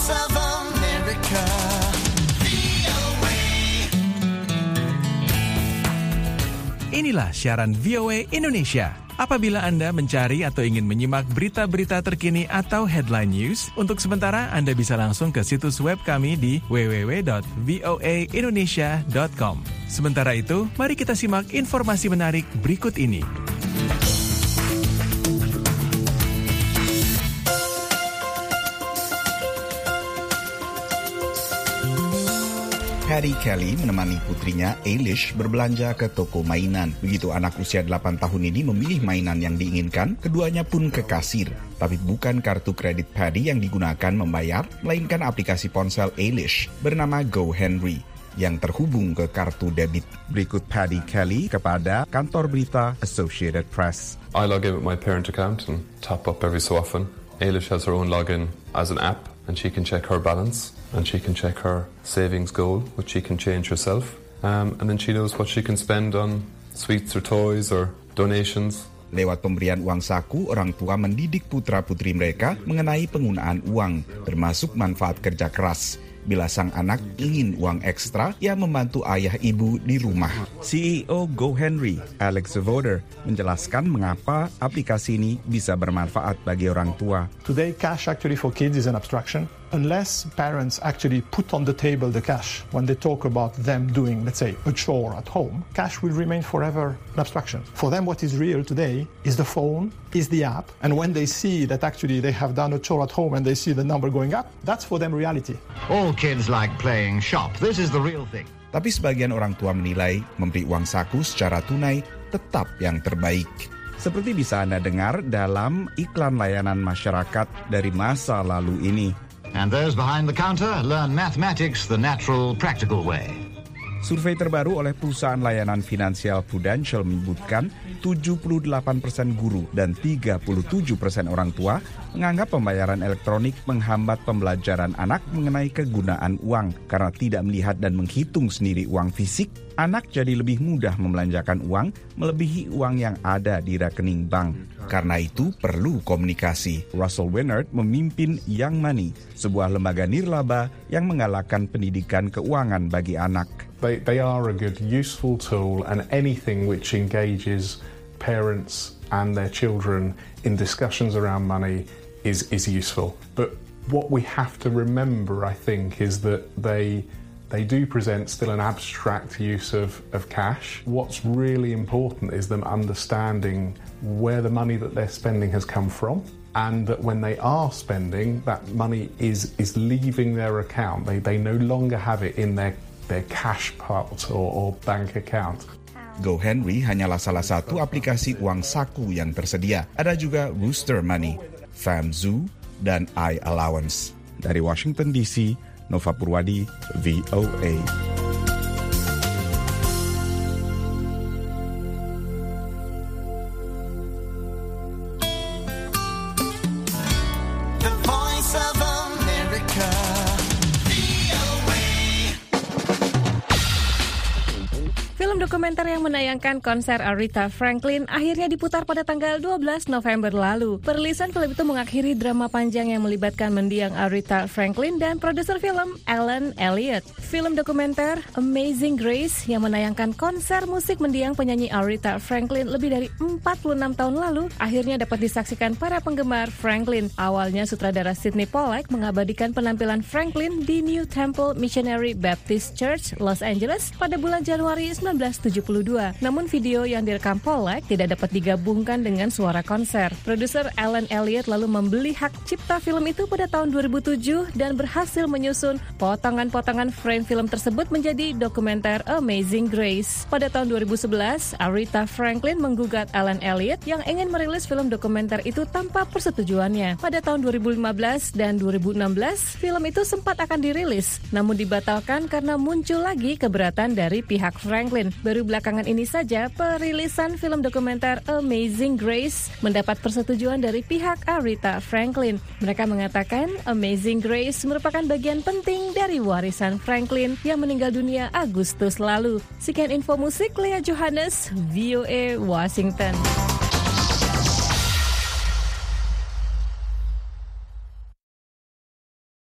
Voice of America. Inilah siaran VOA Indonesia. Apabila Anda mencari atau ingin menyimak berita-berita terkini atau headline news, untuk sementara Anda bisa langsung ke situs web kami di www.voaindonesia.com. Sementara itu, mari kita simak informasi menarik berikut ini. Paddy Kelly menemani putrinya Eilish berbelanja ke toko mainan. Begitu anak usia 8 tahun ini memilih mainan yang diinginkan, keduanya pun ke kasir. Tapi bukan kartu kredit Paddy yang digunakan membayar, melainkan aplikasi ponsel Eilish bernama GoHenry yang terhubung ke kartu debit. Berikut Paddy Kelly kepada kantor berita Associated Press. I log in with my parent account and top up every so often. Eilish has her own login as an app and she can check her balance. And she can check her savings goal, which she can change herself. And then she knows what she can spend on sweets or toys or donations. Lewat pemberian uang saku, orang tua mendidik putra-putri mereka mengenai penggunaan uang, termasuk manfaat kerja keras. Bila sang anak ingin uang ekstra, ia membantu ayah ibu di rumah. CEO GoHenry, Alex Voder, menjelaskan mengapa aplikasi ini bisa bermanfaat bagi orang tua. Today, cash actually for kids is an abstraction. Unless parents actually put on the table the cash when they talk about them doing, let's say, a chore at home, cash will remain forever an abstraction. For them, what is real today is the phone, is the app, and when they see that actually they have done a chore at home and they see the number going up, that's for them reality. All kids like playing shop. This is the real thing. Tapi sebagian orang tua menilai memberi uang saku secara tunai tetap yang terbaik. Seperti bisa Anda dengar dalam iklan layanan masyarakat dari masa lalu ini. And those behind the counter learn mathematics the natural, practical way. Survei terbaru oleh perusahaan layanan finansial Prudential menyebutkan 78% guru dan 37% orang tua menganggap pembayaran elektronik menghambat pembelajaran anak mengenai kegunaan uang. Karena tidak melihat dan menghitung sendiri uang fisik, anak jadi lebih mudah membelanjakan uang melebihi uang yang ada di rekening bank. Karena itu perlu komunikasi. Russell Winnard memimpin Young Money, sebuah lembaga nirlaba yang menggalakkan pendidikan keuangan bagi anak. They are a good, useful tool, and anything which engages parents and their children in discussions around money is useful. But what we have to remember, I think, is that they do present still an abstract use of cash. What's really important is them understanding where the money that they're spending has come from, and that when they are spending, that money is leaving their account. They no longer have it in their cash pot or bank account. GoHenry hanyalah salah satu aplikasi uang saku yang tersedia. Ada juga Rooster Money, FamZoo, dan iAllowance. Dari Washington DC, Nova Purwadi, VOA. The Voice of America. Film dokumenter yang menayangkan konser Aretha Franklin akhirnya diputar pada tanggal 12 November lalu. Perilisan film itu mengakhiri drama panjang yang melibatkan mendiang Aretha Franklin dan produser film Alan Elliott. Film dokumenter Amazing Grace yang menayangkan konser musik mendiang penyanyi Aretha Franklin lebih dari 46 tahun lalu akhirnya dapat disaksikan para penggemar Franklin. Awalnya sutradara Sidney Pollack mengabadikan penampilan Franklin di New Temple Missionary Baptist Church, Los Angeles pada bulan Januari 1972. Namun video yang direkam Pollack tidak dapat digabungkan dengan suara konser. Produser Alan Elliott lalu membeli hak cipta film itu pada tahun 2007 dan berhasil menyusun potongan-potongan frame film tersebut menjadi dokumenter Amazing Grace. Pada tahun 2011, Aretha Franklin menggugat Alan Elliott yang ingin merilis film dokumenter itu tanpa persetujuannya. Pada tahun 2015 dan 2016, film itu sempat akan dirilis, namun dibatalkan karena muncul lagi keberatan dari pihak Franklin. Baru belakangan ini saja perilisan film dokumenter Amazing Grace mendapat persetujuan dari pihak Aretha Franklin. Mereka mengatakan Amazing Grace merupakan bagian penting dari warisan Franklin yang meninggal dunia Agustus lalu. Sekian info musik, Lea Johannes, VOA Washington.